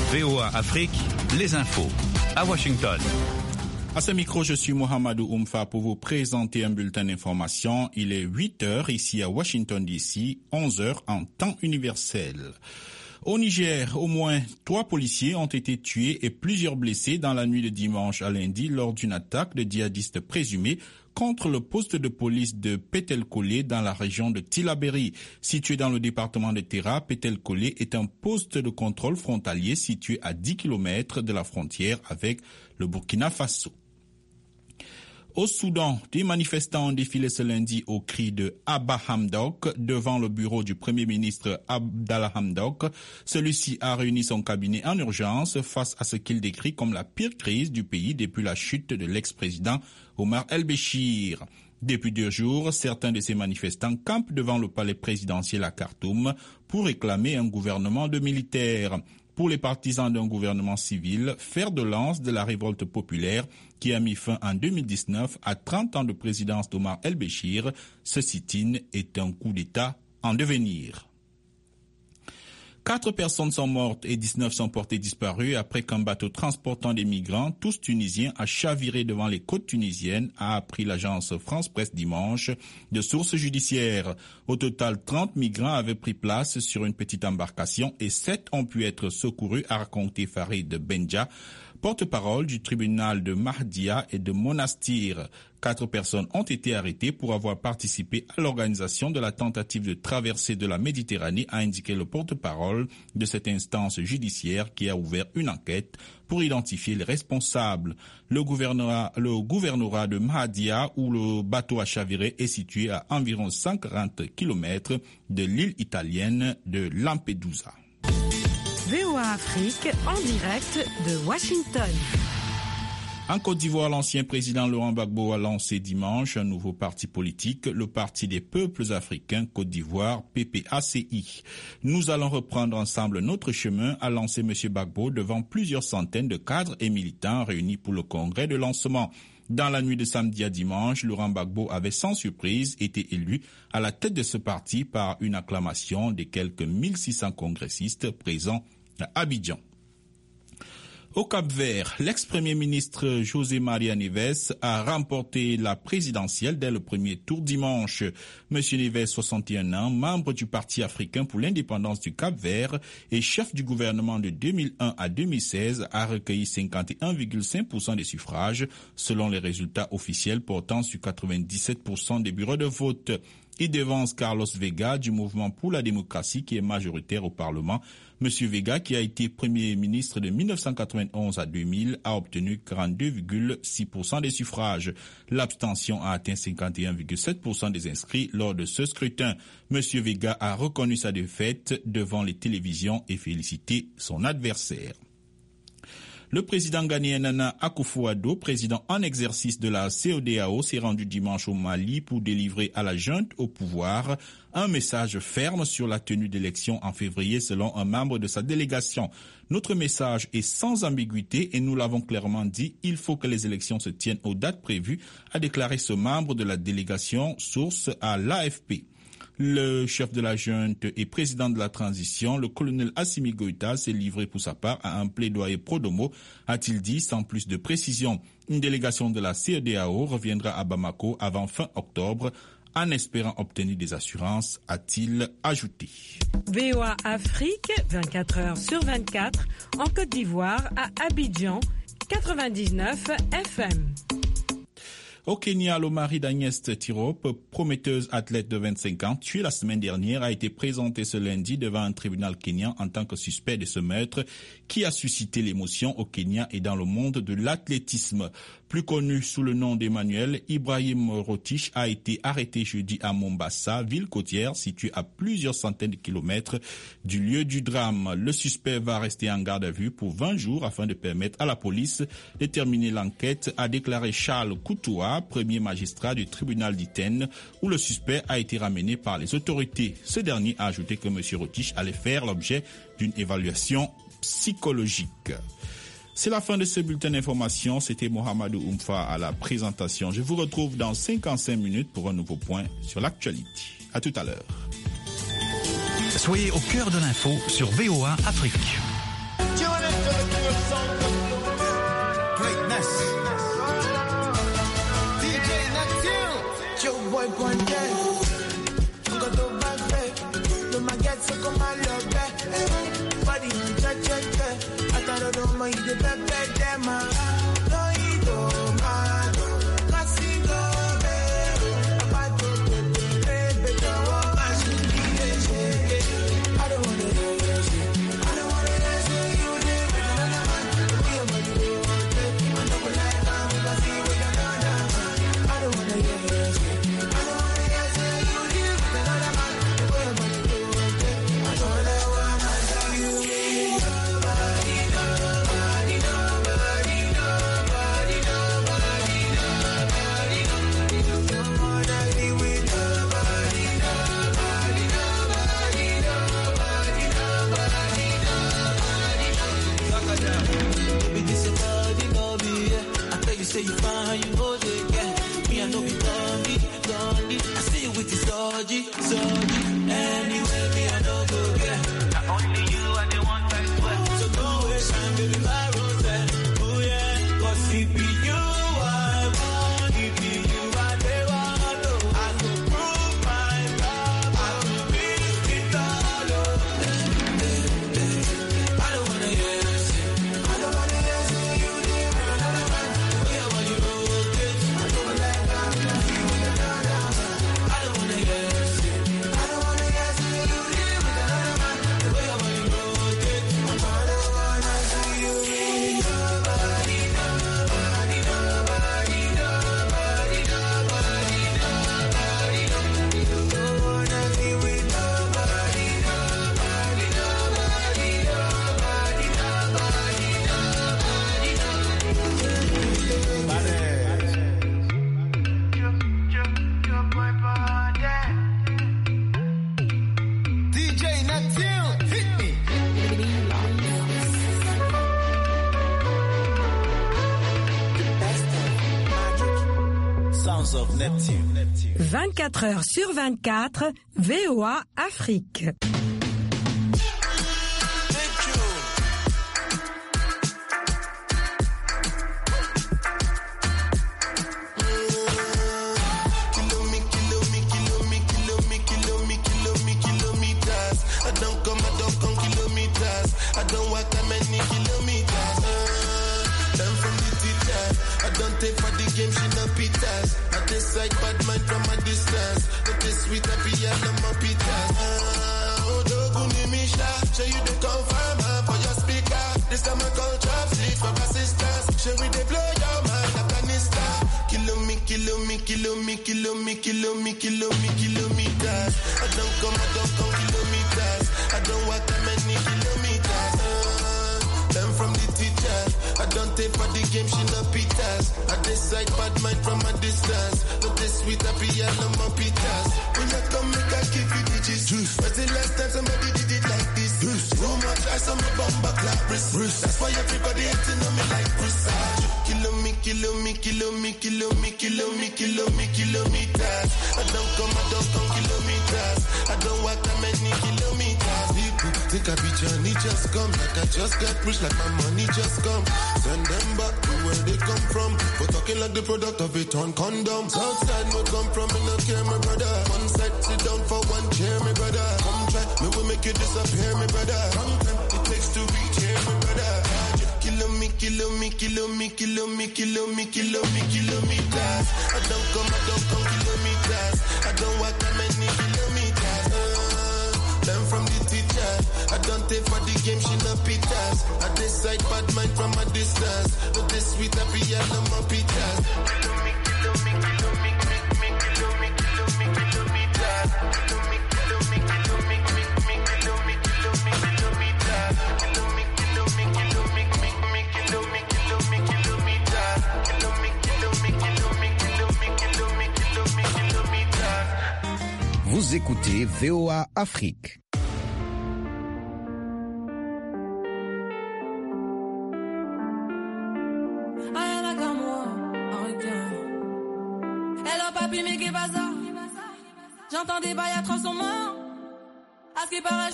VOA Afrique, les infos. À Washington. À ce micro, je suis Mohamedou Oumfa pour vous présenter un bulletin d'information. Il est 8h ici à Washington DC, 11h en temps universel. Au Niger, au moins 3 policiers ont été tués et plusieurs blessés dans la nuit de dimanche à lundi lors d'une attaque de djihadistes présumés contre le poste de police de Petelkolé dans la région de Tillabéri. Situé dans le département de Terra, Petelkolé est un poste de contrôle frontalier situé à 10 km de la frontière avec le Burkina Faso. Au Soudan, des manifestants ont défilé ce lundi au cri de Abba Hamdok devant le bureau du Premier ministre Abdallah Hamdok. Celui-ci a réuni son cabinet en urgence face à ce qu'il décrit comme la pire crise du pays depuis la chute de l'ex-président Omar el-Béchir. Depuis 2 jours, certains de ces manifestants campent devant le palais présidentiel à Khartoum pour réclamer un gouvernement de militaires. Pour les partisans d'un gouvernement civil, fer de lance de la révolte populaire qui a mis fin en 2019 à 30 ans de présidence d'Omar el-Béchir, ce sit-in est un coup d'État en devenir. 4 personnes sont mortes et 19 sont portées disparues après qu'un bateau transportant des migrants, tous tunisiens, a chaviré devant les côtes tunisiennes, a appris l'agence France Presse dimanche de sources judiciaires. Au total, 30 migrants avaient pris place sur une petite embarcation et 7 ont pu être secourus, a raconté Farid Benja, porte-parole du tribunal de Mahdia et de Monastir. 4 personnes ont été arrêtées pour avoir participé à l'organisation de la tentative de traversée de la Méditerranée, a indiqué le porte-parole de cette instance judiciaire qui a ouvert une enquête pour identifier les responsables. Le gouvernorat de Mahdia, où le bateau a chaviré, est situé à environ 140 km de l'île italienne de Lampedusa. VOA Afrique, en direct de Washington. En Côte d'Ivoire, l'ancien président Laurent Gbagbo a lancé dimanche un nouveau parti politique, le Parti des peuples africains Côte d'Ivoire, PPACI. Nous allons reprendre ensemble notre chemin, a lancé M. Gbagbo devant plusieurs centaines de cadres et militants réunis pour le congrès de lancement. Dans la nuit de samedi à dimanche, Laurent Gbagbo avait sans surprise été élu à la tête de ce parti par une acclamation des quelques 1600 congressistes présents à Abidjan. Au Cap-Vert, l'ex-premier ministre José Maria Neves a remporté la présidentielle dès le premier tour dimanche. Monsieur Neves, 61 ans, membre du Parti africain pour l'indépendance du Cap-Vert et chef du gouvernement de 2001 à 2016, a recueilli 51,5% des suffrages, selon les résultats officiels portant sur 97% des bureaux de vote. Il devance Carlos Vega du Mouvement pour la démocratie qui est majoritaire au Parlement. Monsieur Vega, qui a été Premier ministre de 1991 à 2000, a obtenu 42,6% des suffrages. L'abstention a atteint 51,7% des inscrits lors de ce scrutin. Monsieur Vega a reconnu sa défaite devant les télévisions et félicité son adversaire. Le président ghanéen Nana Akufo-Addo, président en exercice de la CEDEAO, s'est rendu dimanche au Mali pour délivrer à la junte au pouvoir un message ferme sur la tenue d'élections en février selon un membre de sa délégation. Notre message est sans ambiguïté et nous l'avons clairement dit, il faut que les élections se tiennent aux dates prévues, a déclaré ce membre de la délégation, source à l'AFP. Le chef de la junte et président de la transition, le colonel Assimi Goïta, s'est livré pour sa part à un plaidoyer pro-domo, a-t-il dit sans plus de précision. Une délégation de la CEDEAO reviendra à Bamako avant fin octobre, en espérant obtenir des assurances, a-t-il ajouté. VOA Afrique, 24 heures sur 24, en Côte d'Ivoire, à Abidjan, 99 FM. Au Kenya, le mari d'Agnès Tirop, prometteuse athlète de 25 ans, tuée la semaine dernière, a été présenté ce lundi devant un tribunal kenyan en tant que suspect de ce meurtre qui a suscité l'émotion au Kenya et dans le monde de l'athlétisme. Plus connu sous le nom d'Emmanuel, Ibrahim Rotich a été arrêté jeudi à Mombasa, ville côtière située à plusieurs centaines de kilomètres du lieu du drame. Le suspect va rester en garde à vue pour 20 jours afin de permettre à la police de terminer l'enquête, a déclaré Charles Koutoua, premier magistrat du tribunal d'Iten, où le suspect a été ramené par les autorités. Ce dernier a ajouté que M. Rotich allait faire l'objet d'une évaluation psychologique. C'est la fin de ce bulletin d'information. C'était Mohamedou Oumfa à la présentation. Je vous retrouve dans 55 minutes pour un nouveau point sur l'actualité. À tout à l'heure. Soyez au cœur de l'info sur VOA Afrique. Greatness. DJ Neptune. Joe boy Ponte. Go to Bagbe. No magazine come on love back. Body check. I thought I don't mind the back them. No you don't mind. Casino. Say you fine, you know they get me. I know we done it. I see you with the surgery. Anyway, me I know go get. Not only you, I the one that's well. So don't waste time, baby, my rose. Oh yeah, 'cause it be you I want, it be you I they want. I go prove my love, I will be it all. I don't wanna hear this. I don't wanna hear you. Of Neptune. 24 heures sur 24, VOA Afrique. Like bad mind from a distance, but this sweet happy and I'm a pitas. Oh, Doguni Misha, show you the confirm for your speaker. This time I call trap sleep for assistance. Show we they blow your mind like Afghanistan. Kilometers. I don't come kilometers. I don't walk that many kilometers. Learn from the teacher. I don't take for the game, she no pitas. I decide bad mind from a distance. Not this sweet happy and I'm a pitas. When you come make I give you digits. When's the last time somebody did it like this? Too much ice on my bumper clap wrist. That's why everybody hating on me like Bruce. Kilometers. I don't come kilometers. I don't walk that many kilometers. People think I be journey just come. Like I just got rich, like my money just come. Send them back to where they come from. For talking like the product of a torn condom. Southside no come from, me no care, my brother. One side, sit down for one chair, my brother. Come try, me will make you disappear, my brother. Long time it takes to reach here, my brother. Kilometers. I don't come kilometers. I don't walk that many kilometers. Learn from the teacher. I don't take for the game, she no pitas. I decide bad mind from a distance. Not this sweet happy and I'm a pitas. Vous écoutez VOA Afrique. Hello papi, mais qu'est-ce que ça? J'entends des bails à 300 morts. À ce qui paraît,